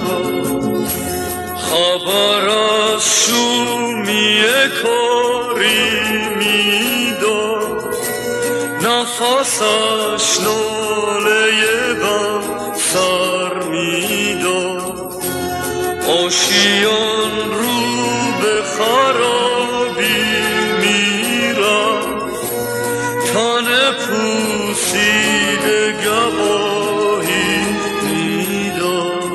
خبر از شومی کاری میداد، نفسش ناله بر سر میداد. آشیان رو به خرابی میرفت، تن پوسیده گواهی میداد.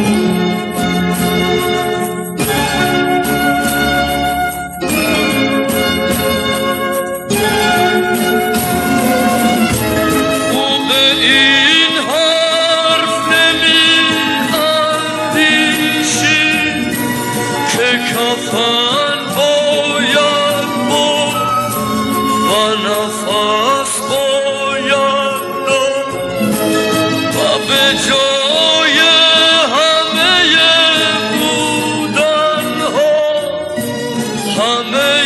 کفن باید بود و نفس باید داد و به جای همه بودن ها، همه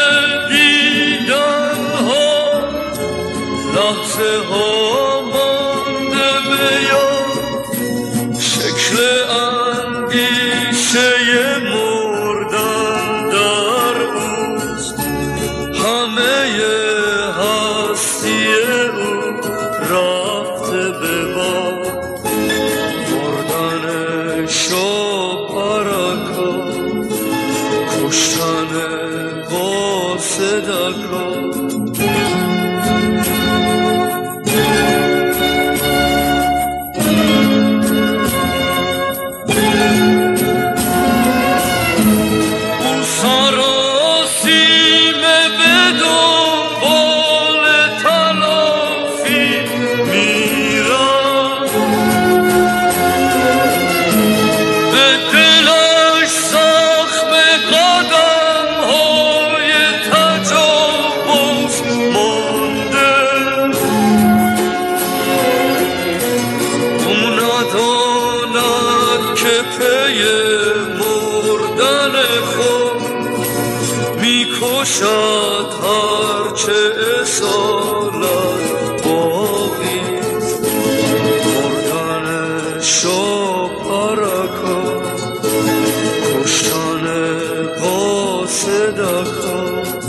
دیدن ها، لحظه ها مانده به یاد، شکل اندیشه شد هرچه اصالت باقیست، مردن شب حرکات، کشتن با صدقات.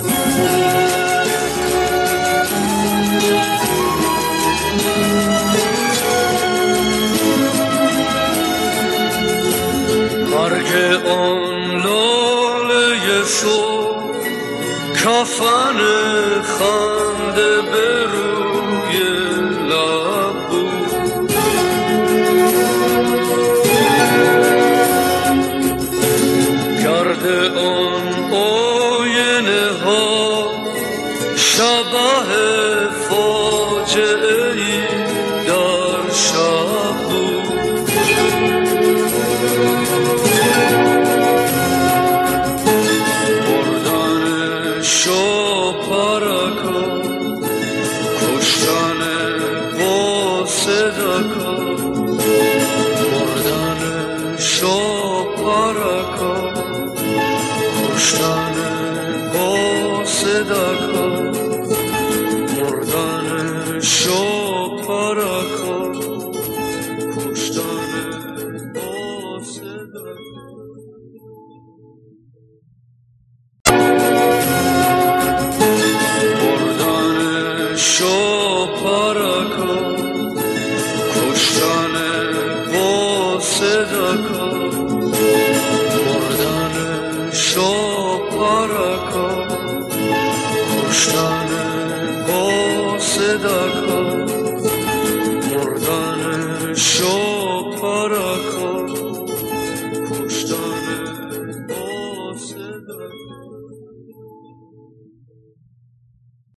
مرگ آن لاله صبح، کفن خنده به روی لب بود. گرد آن آینه ها شبح فاجعه ای در شب بود. شب حرکات، کشتن با صدقات، مردن شب حرکات، کشتن با صدقات، مردن شب حرکات، کشتن با صدقات. شب حرکات، کشتن با صدقات، مردن شب حرکات، کشتن با صدقات، مردن شب